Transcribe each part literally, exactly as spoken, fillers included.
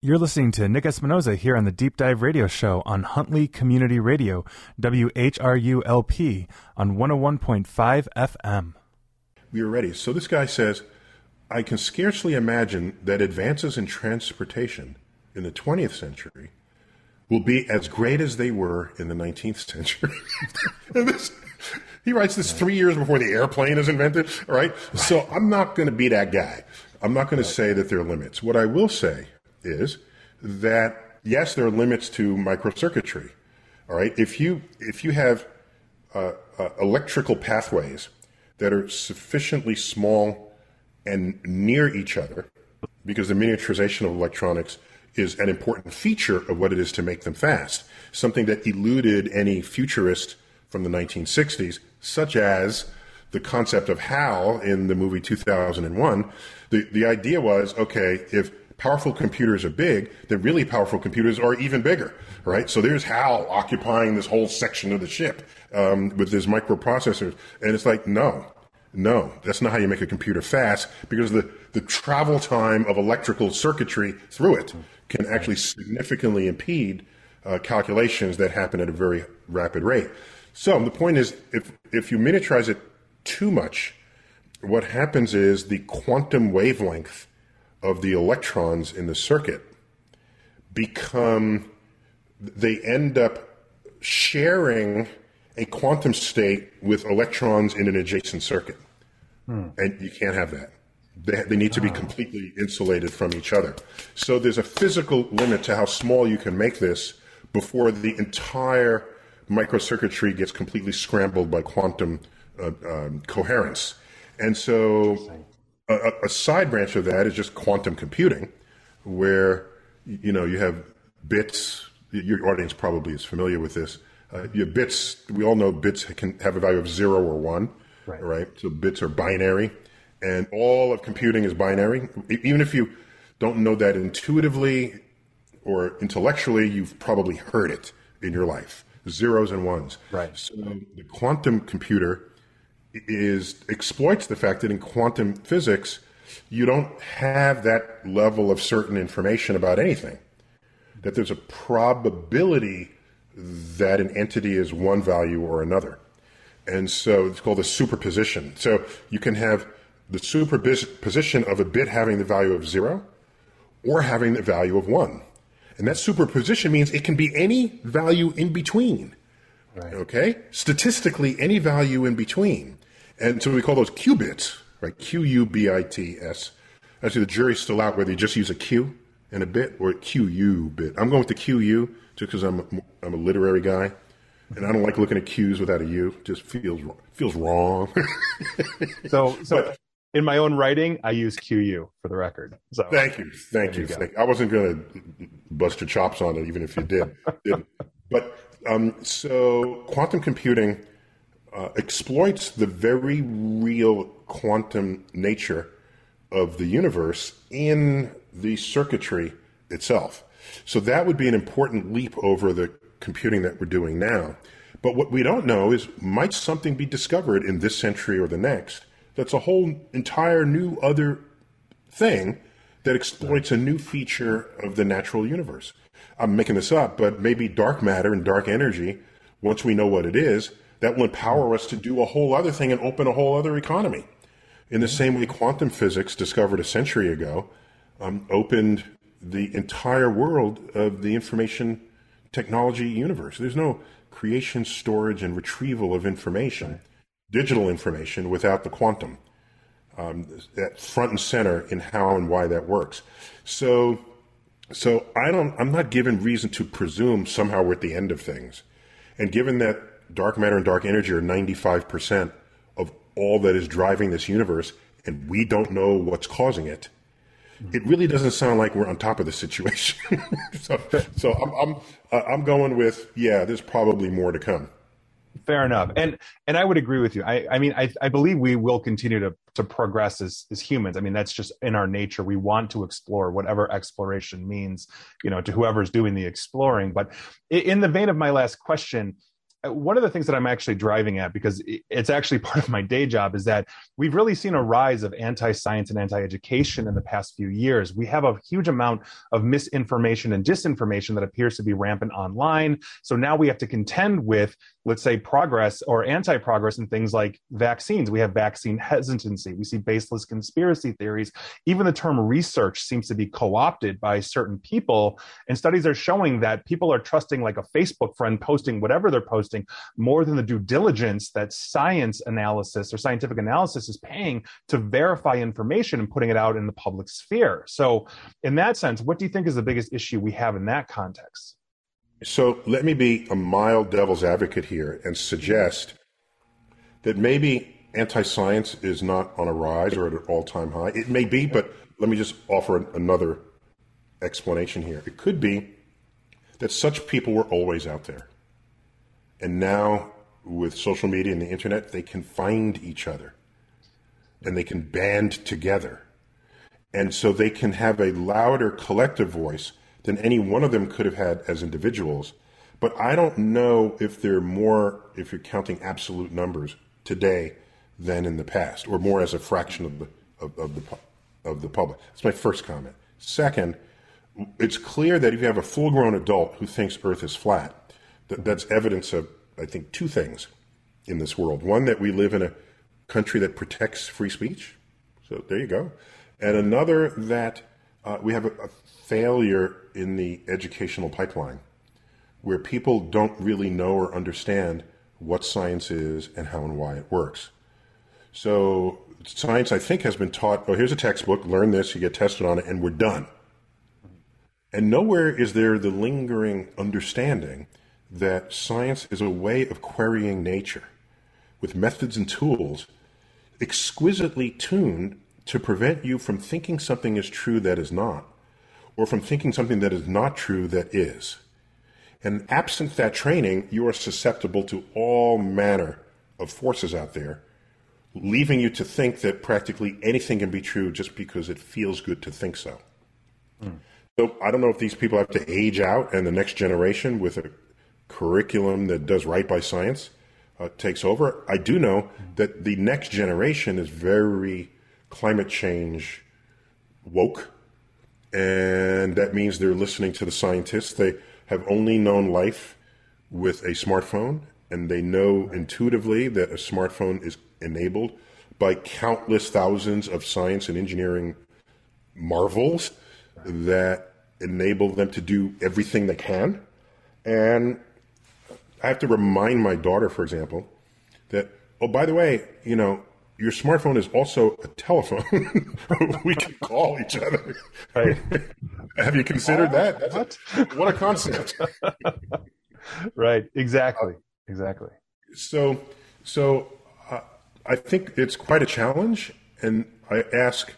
You're listening to Nick Espinoza here on the Deep Dive Radio Show on Huntley Community Radio, W H R U L P, on one oh one point five F M. We are ready. So this guy says, I can scarcely imagine that advances in transportation in the twentieth century will be as great as they were in the nineteenth century. And this, he writes this three years before the airplane is invented, all right? So I'm not going to be that guy. I'm not going to say that there are limits. What I will say is that, yes, there are limits to microcircuitry, all right? If you, if you have uh, uh, electrical pathways that are sufficiently small and near each other, because the miniaturization of electronics is an important feature of what it is to make them fast, something that eluded any futurist from the nineteen sixties, such as the concept of HAL in the movie two thousand one. The, the idea was, okay, if powerful computers are big, then really powerful computers are even bigger, right? So there's HAL occupying this whole section of the ship um, with his microprocessors. And it's like, no, no, that's not how you make a computer fast, because the, the travel time of electrical circuitry through it can actually significantly impede uh, calculations that happen at a very rapid rate. So the point is, if, if you miniaturize it too much, what happens is the quantum wavelength of the electrons in the circuit become, they end up sharing a quantum state with electrons in an adjacent circuit. Hmm. And you can't have that. They, they need to be completely insulated from each other. So there's a physical limit to how small you can make this before the entire microcircuitry gets completely scrambled by quantum uh, um, coherence. And so a, a side branch of that is just quantum computing, where, you know, you have bits. Your audience probably is familiar with this. Uh, you have bits. We all know bits can have a value of zero or one, right? right? So bits are binary, and all of computing is binary. Even if you don't know that intuitively or intellectually, you've probably heard it in your life. Zeros and ones. Right. So the quantum computer is exploits the fact that in quantum physics, you don't have that level of certain information about anything. That there's a probability that an entity is one value or another. And so it's called a superposition. So you can have the superposition of a bit having the value of zero or having the value of one. And that superposition means it can be any value in between. Right. Okay? Statistically, any value in between. And so we call those qubits, right? Q U B I T S. Actually, the jury's still out whether you just use a Q and a bit or a Q U bit. I'm going with the Q U just because I'm a, I'm a literary guy. And I don't like looking at Q's without a U. It just feels, feels wrong. so, so but, in my own writing, I use Q U for the record. So thank you. Thank you. you thank, I wasn't going to bust your chops on it, even if you did. did. But um, so quantum computing uh, exploits the very real quantum nature of the universe in the circuitry itself. So that would be an important leap over the computing that we're doing now. But what we don't know is, might something be discovered in this century or the next that's a whole entire new other thing that exploits a new feature of the natural universe. I'm making this up, but maybe dark matter and dark energy, once we know what it is, that will empower us to do a whole other thing and open a whole other economy. In the same way quantum physics, discovered a century ago, um, opened the entire world of the information technology universe. There's no creation, storage, and retrieval of information, digital information, without the quantum um, at front and center in how and why that works. So, so I don't. I'm not given reason to presume somehow we're at the end of things. And given that dark matter and dark energy are ninety-five percent of all that is driving this universe, and we don't know what's causing it, it really doesn't sound like we're on top of the situation. so, so I'm I'm uh, I'm going with, yeah, there's probably more to come. Fair enough, and and I would agree with you. I I mean I I believe we will continue to to progress as as humans. I mean, that's just in our nature. We want to explore whatever exploration means, you know, to whoever's doing the exploring. But in the vein of my last question, one of the things that I'm actually driving at, because it's actually part of my day job, is that we've really seen a rise of anti-science and anti-education in the past few years. We have a huge amount of misinformation and disinformation that appears to be rampant online. So now we have to contend with, let's say, progress or anti-progress in things like vaccines. We have vaccine hesitancy. We see baseless conspiracy theories. Even the term research seems to be co-opted by certain people. And studies are showing that people are trusting like a Facebook friend posting whatever they're posting more than the due diligence that science analysis or scientific analysis is paying to verify information and putting it out in the public sphere. So in that sense, what do you think is the biggest issue we have in that context? So let me be a mild devil's advocate here and suggest that maybe anti-science is not on a rise or at an all-time high. It may be, but let me just offer an, another explanation here. It could be that such people were always out there. And now with social media and the internet, they can find each other and they can band together. And so they can have a louder collective voice than any one of them could have had as individuals. But I don't know if they're more, if you're counting absolute numbers today than in the past, or more as a fraction of the of, of the of the public. That's my first comment. Second, it's clear that if you have a full-grown adult who thinks Earth is flat, that, that's evidence of, I think, two things in this world. One, that we live in a country that protects free speech. So there you go. And another, that uh, we have a, a failure in the educational pipeline where people don't really know or understand what science is and how and why it works. So science, I think, has been taught, oh, here's a textbook, learn this, you get tested on it, and we're done. And nowhere is there the lingering understanding that science is a way of querying nature with methods and tools exquisitely tuned to prevent you from thinking something is true that is not, or from thinking something that is not true that is. And absent that training, you are susceptible to all manner of forces out there, leaving you to think that practically anything can be true just because it feels good to think so. Mm. So I don't know if these people have to age out and the next generation with a curriculum that does right by science uh, takes over. I do know that the next generation is very climate change woke, and that means they're listening to the scientists. They have only known life with a smartphone, and they know intuitively that a smartphone is enabled by countless thousands of science and engineering marvels that enable them to do everything they can. And I have to remind my daughter, for example, that, oh, by the way, you know, your smartphone is also a telephone. We can call each other. Right. Have you considered oh, that? That's what? A, what a concept. Right. Exactly. Exactly. So, so uh, I think it's quite a challenge. And I ask,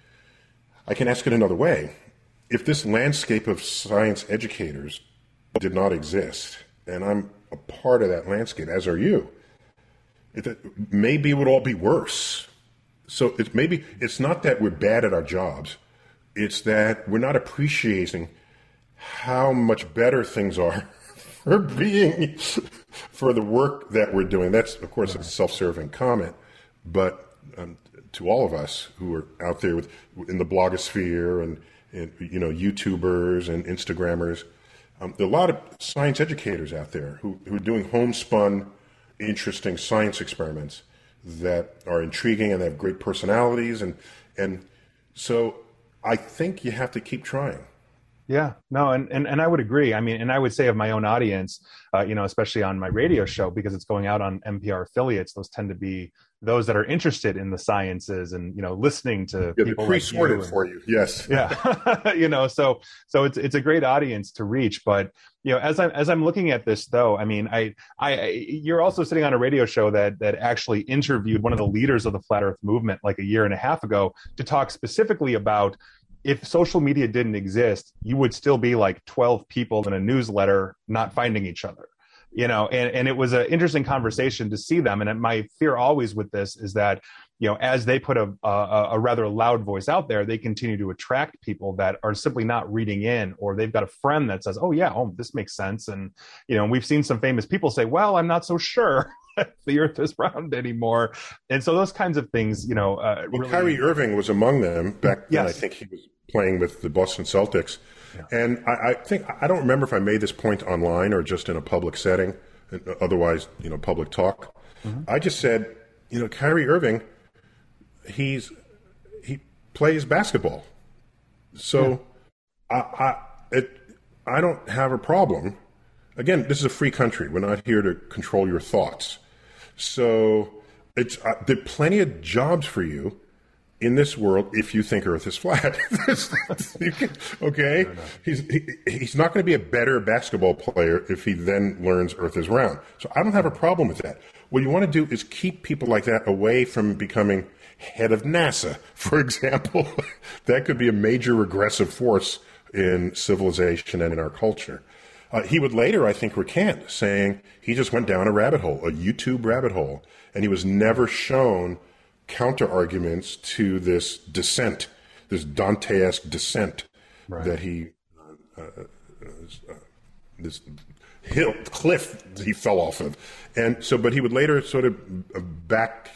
I can ask it another way. If this landscape of science educators did not exist, and I'm a part of that landscape, as are you, it, maybe it would all be worse. So it's maybe it's not that we're bad at our jobs. It's that we're not appreciating how much better things are for being, for the work that we're doing. That's, of course, a self-serving comment, but um, to all of us who are out there with in the blogosphere and, and you know, YouTubers and Instagrammers, um, there are a lot of science educators out there who, who are doing homespun, interesting science experiments that are intriguing and they have great personalities. And, and so I think you have to keep trying. Yeah, no, and, and, and I would agree. I mean, and I would say of my own audience, uh, you know, especially on my radio show, because it's going out on N P R affiliates, those tend to be those that are interested in the sciences and, you know, listening to yeah, people pre-sorted like you. for you. Yes. Yeah. You know, so, so it's, it's a great audience to reach, but, you know, as I'm, as I'm looking at this though, I mean, I, I, you're also sitting on a radio show that, that actually interviewed one of the leaders of the Flat Earth movement like a year and a half ago to talk specifically about, if social media didn't exist, you would still be like twelve people in a newsletter not finding each other, you know, and, and it was an interesting conversation to see them. And my fear always with this is that you know, as they put a, a, a rather loud voice out there, they continue to attract people that are simply not reading in, or they've got a friend that says, oh yeah, oh, this makes sense. And, you know, we've seen some famous people say, well, I'm not so sure if the earth is round anymore. And so those kinds of things, you know, uh, well, really... Kyrie Irving was among them back then. Yes. I think he was playing with the Boston Celtics. Yeah. And I, I think, I don't remember if I made this point online or just in a public setting, otherwise, you know, public talk. Mm-hmm. I just said, you know, Kyrie Irving, he's he plays basketball, so yeah. I I, it, I don't have a problem. Again, this is a free country. We're not here to control your thoughts. So it's uh, there are plenty of jobs for you in this world if you think Earth is flat. Okay, no, no. he's he, he's not going to be a better basketball player if he then learns Earth is round. So I don't have a problem with that. What you want to do is keep people like that away from becoming head of NASA, for example. That could be a major regressive force in civilization and in our culture. Uh, he would later, I think, recant, saying he just went down a rabbit hole, a YouTube rabbit hole, and he was never shown counter-arguments to this descent, this Dante-esque descent right. that he, uh, uh, uh, this hill, cliff he fell off of. And so, but he would later sort of backpedal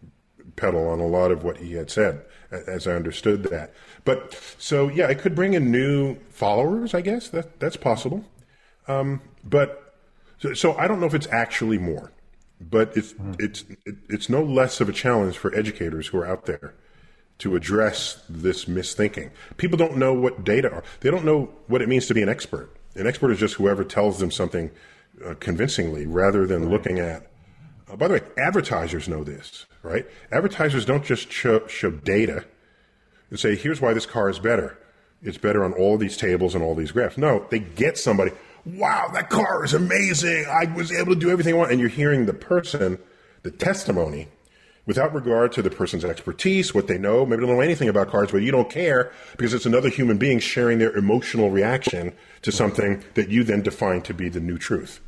on a lot of what he had said, as I understood that. But so, yeah, it could bring in new followers, I guess. That that's possible. Um, but so, so I don't know if it's actually more, but it's mm. it's it, it's no less of a challenge for educators who are out there to address this misthinking. People don't know what data are. They don't know what it means to be an expert. An expert is just whoever tells them something uh, convincingly, rather than right. looking at. Uh, by the way, advertisers know this, right? Advertisers don't just show, show data and say, "Here's why this car is better. It's better on all these tables and all these graphs." No, they get somebody. Wow, that car is amazing. I was able to do everything I want. And you're hearing the person, the testimony, without regard to the person's expertise, what they know. Maybe they don't know anything about cars, but you don't care because it's another human being sharing their emotional reaction to something that you then define to be the new truth.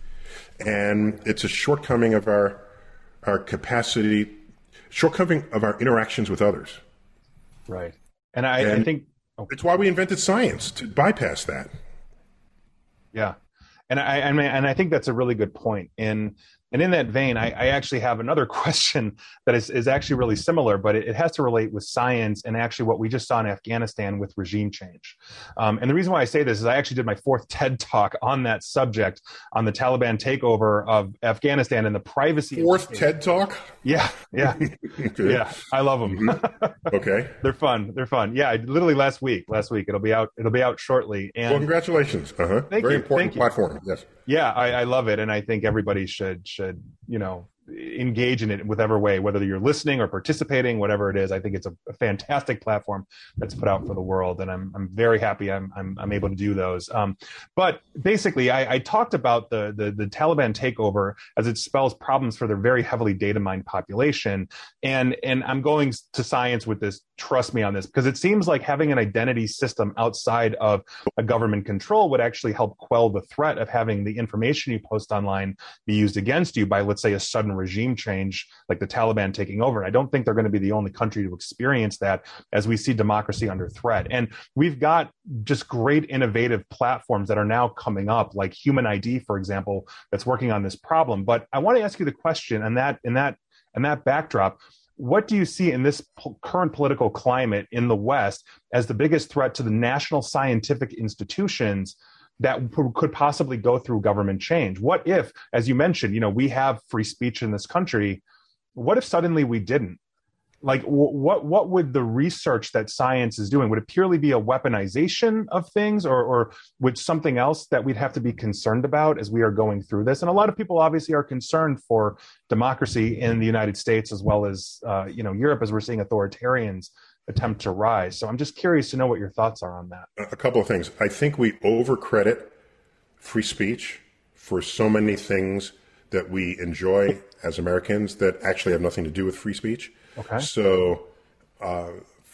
And it's a shortcoming of our our capacity, shortcoming of our interactions with others. Right. And I, and I think... Oh. It's why we invented science, to bypass that. Yeah. And I, I mean, and I think that's a really good point. And and in that vein, I, I actually have another question that is, is actually really similar, but it, it has to relate with science and actually what we just saw in Afghanistan with regime change. Um, and the reason why I say this is I actually did my fourth TED Talk on that subject, on the Taliban takeover of Afghanistan and the privacy. Fourth TED Talk? Yeah, yeah, okay. Yeah. I love them. Mm-hmm. Okay, they're fun. They're fun. Yeah, literally last week. Last week it'll be out. It'll be out shortly. And well, congratulations. Uh huh. Very you. important platform. Yes. Yeah, I, I love it, and I think everybody should should you know engage in it in whatever way, whether you're listening or participating, whatever it is. I think it's a, a fantastic platform that's put out for the world, and I'm I'm very happy I'm I'm, I'm able to do those. Um, but basically, I, I talked about the, the the Taliban takeover as it spells problems for their very heavily data mined population, and and I'm going to science with this. Trust me on this, because it seems like having an identity system outside of a government control would actually help quell the threat of having the information you post online be used against you by, let's say, a sudden regime change like the Taliban taking over. And I don't think they're going to be the only country to experience that as we see democracy under threat. And we've got just great innovative platforms that are now coming up, like Human I D, for example, that's working on this problem. But I want to ask you the question, and that in that in that backdrop, what do you see in this po- current political climate in the West as the biggest threat to the national scientific institutions that p- could possibly go through government change? What if, as you mentioned, you know, we have free speech in this country. What if suddenly we didn't? Like, w- what what would the research that science is doing? Would it purely be a weaponization of things, or, or would something else that we'd have to be concerned about as we are going through this? And a lot of people obviously are concerned for democracy in the United States as well as uh, you know Europe, as we're seeing authoritarians attempt to rise. So I'm just curious to know what your thoughts are on that. A couple of things. I think we overcredit free speech for so many things that we enjoy as Americans that actually have nothing to do with free speech. Okay. So, uh,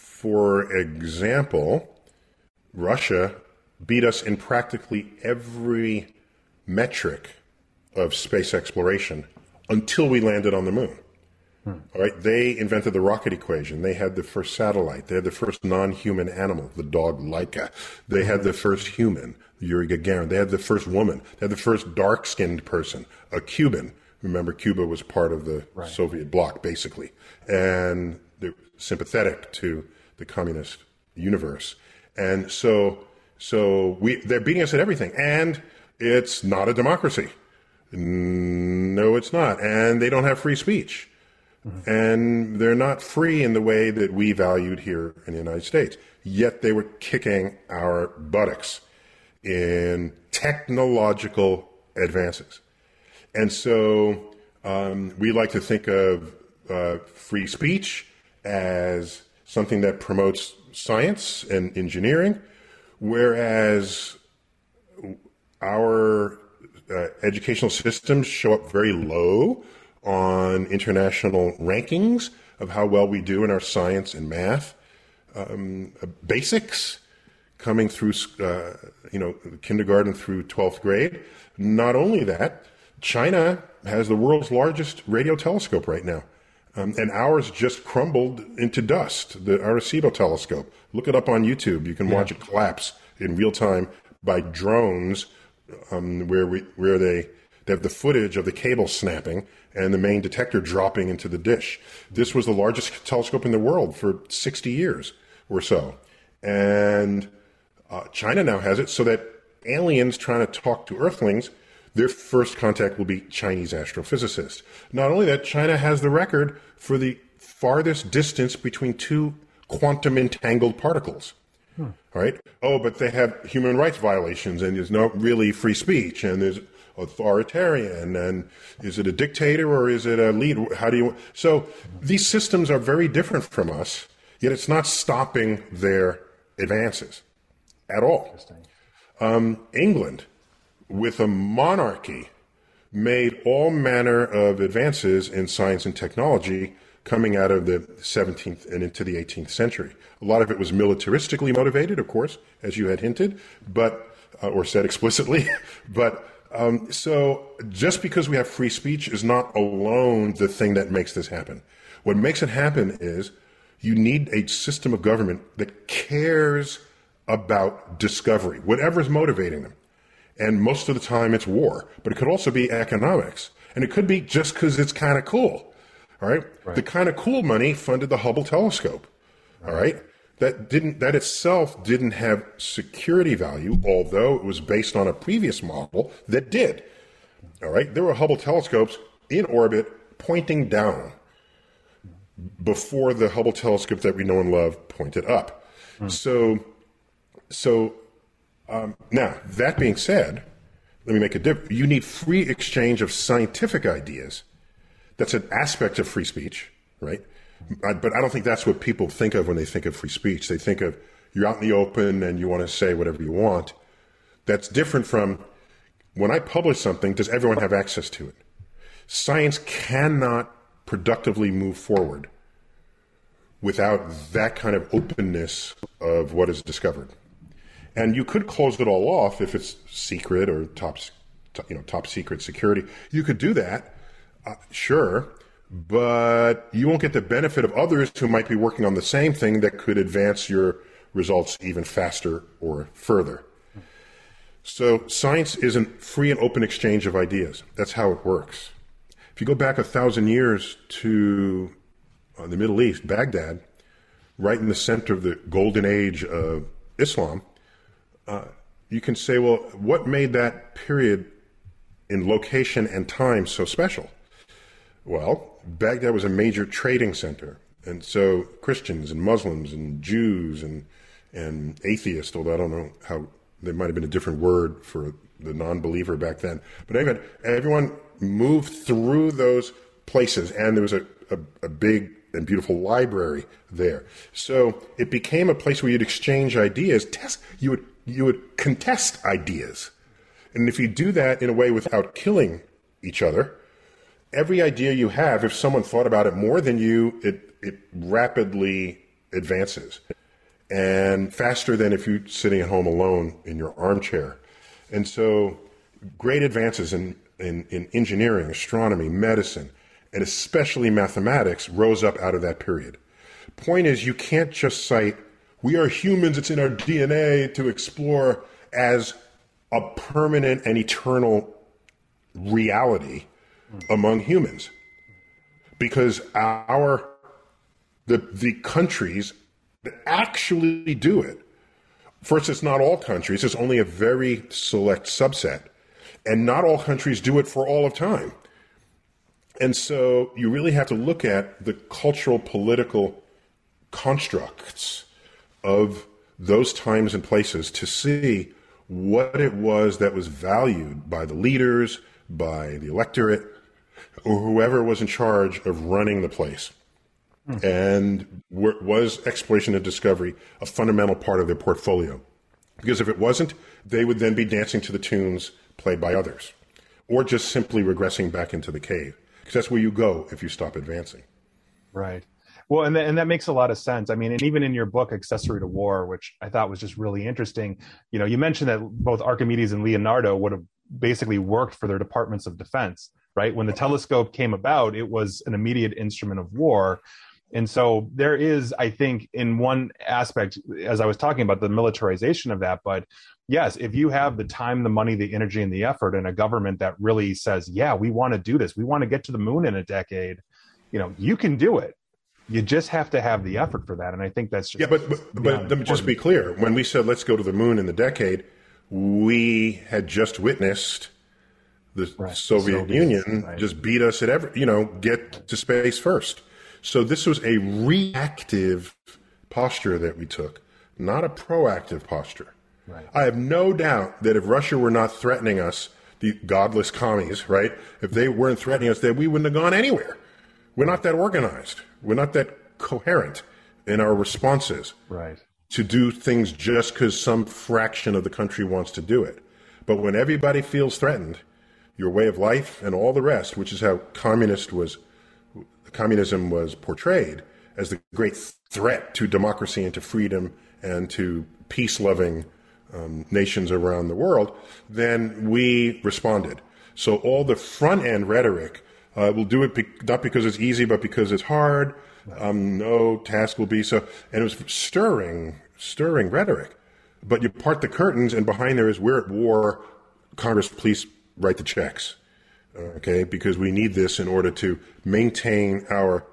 for example, Russia beat us in practically every metric of space exploration until we landed on the moon. Hmm. All right, they invented the rocket equation. They had the first satellite. They had the first non-human animal, the dog Laika. They had the first human, Yuri Gagarin. They had the first woman. They had the first dark-skinned person, a Cuban. Remember, Cuba was part of the right. Soviet bloc, basically, and they're sympathetic to the communist universe. And so, so we they're beating us at everything, and it's not a democracy. No, it's not, and they don't have free speech. Mm-hmm. And they're not free in the way that we valued here in the United States. Yet they were kicking our buttocks in technological advances. And so um, we like to think of uh, free speech as something that promotes science and engineering, whereas our uh, educational systems show up very low on international rankings of how well we do in our science and math um, basics coming through, uh, you know, kindergarten through twelfth grade. Not only that, China has the world's largest radio telescope right now. Um, and ours just crumbled into dust, the Arecibo telescope. Look it up on YouTube. You can yeah. watch it collapse in real time by drones um, where we, where they, they have the footage of the cable snapping and the main detector dropping into the dish. This was the largest telescope in the world for sixty years or so. And uh, China now has it so that aliens trying to talk to Earthlings, their first contact will be Chinese astrophysicists. Not only that, China has the record for the farthest distance between two quantum entangled particles. Hmm. All right? Oh, but they have human rights violations, and there's not really free speech, and there's authoritarian, and is it a dictator or is it a lead? How do you? So these systems are very different from us, yet it's not stopping their advances at all. Um, England, with a monarchy, made all manner of advances in science and technology coming out of the seventeenth and into the eighteenth century. A lot of it was militaristically motivated, of course, as you had hinted, but uh, or said explicitly, but Um, so just because we have free speech is not alone the thing that makes this happen. What makes it happen is you need a system of government that cares about discovery, whatever is motivating them. And most of the time it's war, but it could also be economics. And it could be just because it's kind of cool. All right? right. The kind of cool money funded the Hubble telescope. Right. All right? That didn't, that itself didn't have security value, although it was based on a previous model that did. All right. There were Hubble telescopes in orbit pointing down before the Hubble telescope that we know and love pointed up. Hmm. So, so, um, now that being said, let me make a difference. You need free exchange of scientific ideas. That's an aspect of free speech, right? But I don't think that's what people think of when they think of free speech. They think of you're out in the open and you want to say whatever you want. That's different from when I publish something, does everyone have access to it? Science cannot productively move forward without that kind of openness of what is discovered. And you could close it all off if it's secret or top, you know, top secret security. You could do that, uh, sure. But you won't get the benefit of others who might be working on the same thing that could advance your results even faster or further. So science isn't free and open exchange of ideas. That's how it works. If you go back a thousand years to uh, the Middle East, Baghdad, right in the center of the golden age of Islam, uh, you can say, well, what made that period in location and time so special? Well, Baghdad was a major trading center, and so Christians and Muslims and Jews and and atheists, although I don't know how, there might have been a different word for the non-believer back then. But anyway, everyone moved through those places, and there was a, a, a big and beautiful library there. So it became a place where you'd exchange ideas, test, you would you would contest ideas. And if you do that in a way without killing each other, every idea you have, if someone thought about it more than you, it, it rapidly advances. And faster than if you're sitting at home alone in your armchair. And so great advances in, in, in engineering, astronomy, medicine, and especially mathematics, rose up out of that period. Point is, you can't just cite, we are humans, it's in our D N A to explore as a permanent and eternal reality among humans. Because our, the, the countries that actually do it, first, it's not all countries, it's only a very select subset. And not all countries do it for all of time. And so you really have to look at the cultural, political constructs of those times and places to see what it was that was valued by the leaders, by the electorate, or whoever was in charge of running the place. Hmm. And was exploration and discovery a fundamental part of their portfolio? Because if it wasn't, they would then be dancing to the tunes played by others, or just simply regressing back into the cave, because that's where you go if you stop advancing. Right. Well, and, th- and that makes a lot of sense. I mean, and even in your book, Accessory to War, which I thought was just really interesting, you know, you mentioned that both Archimedes and Leonardo would have basically worked for their departments of defense, right? When the telescope came about, it was an immediate instrument of war. And so there is, I think, in one aspect, as I was talking about, the militarization of that. But yes, if you have the time, the money, the energy, and the effort, and a government that really says, yeah, we want to do this, we want to get to the moon in a decade, you know, you can do it. You just have to have the effort for that. And I think that's just... Yeah, but, but, but let me just be clear. When we said, let's go to the moon in the decade, we had just witnessed the right. Soviet, Soviet Union right. just beat us at every, you know, get to space first. So this was a reactive posture that we took, not a proactive posture. Right. I have no doubt that if Russia were not threatening us, the godless commies, right? If they weren't threatening us, that we wouldn't have gone anywhere. We're not that organized. We're not that coherent in our responses right. to do things just because some fraction of the country wants to do it. But when everybody feels threatened, your way of life and all the rest, which is how communist was communism was portrayed as the great threat to democracy and to freedom and to peace-loving um, nations around the world, then we responded. So all the front-end rhetoric, uh, we'll do it be- not because it's easy, but because it's hard. Um, no task will be so. And it was stirring, stirring rhetoric. But you part the curtains, and behind there is, we're at war. Congress, please write the checks. Okay, because we need this in order to maintain our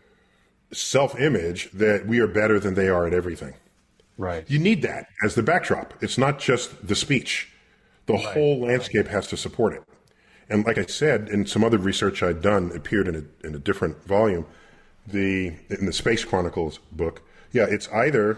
self-image that we are better than they are at everything. Right. You need that as the backdrop. It's not just the speech. The right. whole landscape has to support it. And like I said, in some other research I'd done, appeared in a, in a different volume, the in the Space Chronicles book, yeah, it's either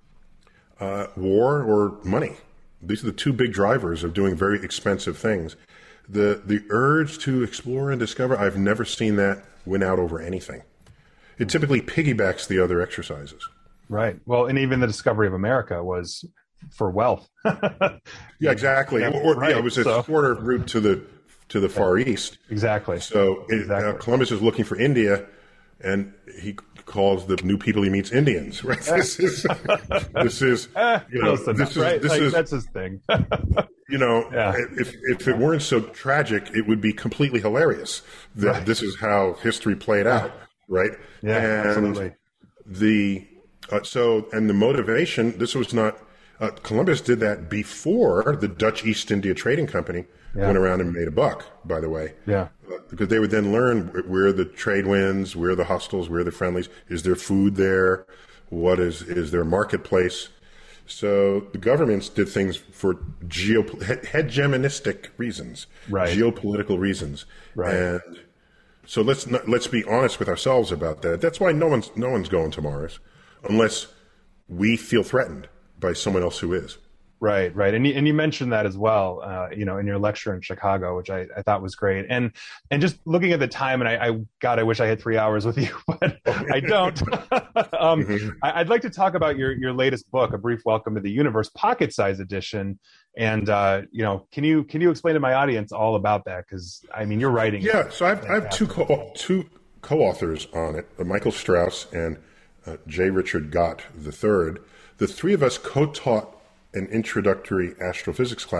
uh, war or money. These are the two big drivers of doing very expensive things. The the urge to explore and discover, I've never seen that win out over anything. It typically piggybacks the other exercises. Right. Well, and even the discovery of America was for wealth. Yeah, exactly. Yeah, or, right. yeah, it was a so, shorter route to the to the Far East. Exactly. So it, exactly. Uh, Columbus is looking for India, and he calls the new people he meets Indians. Right. This is this is you know enough, this is right? this like, is that's his thing. You know, yeah. if if it weren't so tragic, it would be completely hilarious that right. this is how history played out, right? Yeah, and absolutely. The uh, so and the motivation. This was not uh, Columbus did that before the Dutch East India Trading Company yeah. went around and made a buck. By the way, yeah, uh, because they would then learn where the trade winds, where the hostiles, where the friendlies. Is there food there? What is is there a marketplace? So the governments did things for geo hegemonistic reasons, right. geopolitical reasons, right. and so let's not, let's be honest with ourselves about that. That's why no one's no one's going to Mars unless we feel threatened by someone else who is. Right, right, and you, and you mentioned that as well, uh, you know, in your lecture in Chicago, which I, I thought was great, and and just looking at the time, and I, I God, I wish I had three hours with you, but I don't. um, mm-hmm. I, I'd like to talk about your your latest book, A Brief Welcome to the Universe, pocket size edition, and uh, you know, can you can you explain to my audience all about that? Because I mean, you're writing. Yeah, so I've I have two co- two co-authors on it, uh, Michael Strauss and uh, J. Richard Gott the third. The three of us co-taught an introductory astrophysics class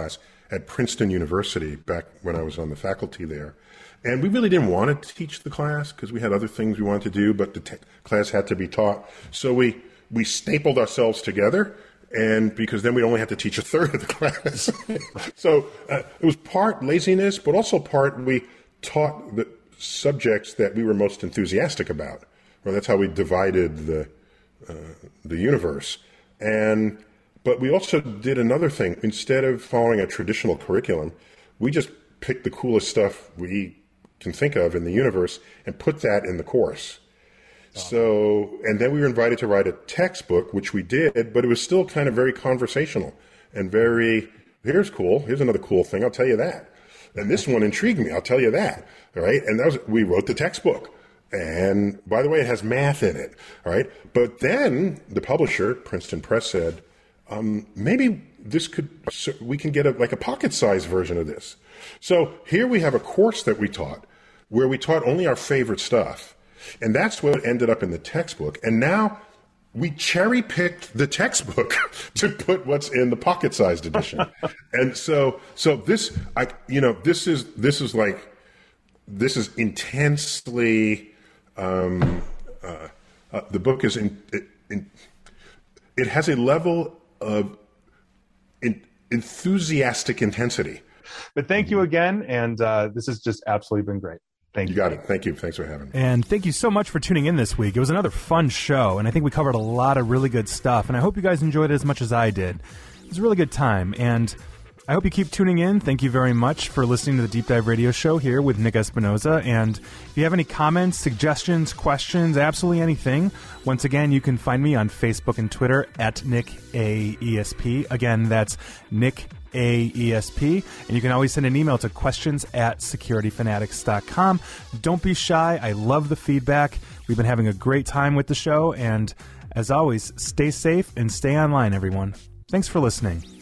at Princeton University back when I was on the faculty there. And we really didn't want to teach the class because we had other things we wanted to do, but the te- class had to be taught. So we, we stapled ourselves together, and because then we only had to teach a third of the class. So uh, it was part laziness, but also part we taught the subjects that we were most enthusiastic about. Well, that's how we divided the uh, the universe. And but we also did another thing. Instead of following a traditional curriculum, we just picked the coolest stuff we can think of in the universe and put that in the course. Oh. So, and then we were invited to write a textbook, which we did, but it was still kind of very conversational and very, here's cool, here's another cool thing, I'll tell you that. And this one intrigued me, I'll tell you that. All right, and that was, we wrote the textbook. And by the way, it has math in it. All right, but then the publisher, Princeton Press, said, um, maybe this could, we can get a, like a pocket-sized version of this. So here we have a course that we taught where we taught only our favorite stuff. And that's what ended up in the textbook. And now we cherry-picked the textbook to put what's in the pocket-sized edition. And so, so this, I, you know, this is, this is like, this is intensely, um, uh, uh, the book is in, it, in, it has a level of in, enthusiastic intensity. But thank you again, and uh, this has just absolutely been great. Thank you. You got it. Thank you. Thanks for having me. And thank you so much for tuning in this week. It was another fun show, and I think we covered a lot of really good stuff, and I hope you guys enjoyed it as much as I did. It was a really good time, and I hope you keep tuning in. Thank you very much for listening to the Deep Dive Radio Show here with Nick Espinoza. And if you have any comments, suggestions, questions, absolutely anything, once again, you can find me on Facebook and Twitter at Nick A E S P. Again, that's Nick A E S P. And you can always send an email to questions at security fanatics dot com. Don't be shy. I love the feedback. We've been having a great time with the show. And as always, stay safe and stay online, everyone. Thanks for listening.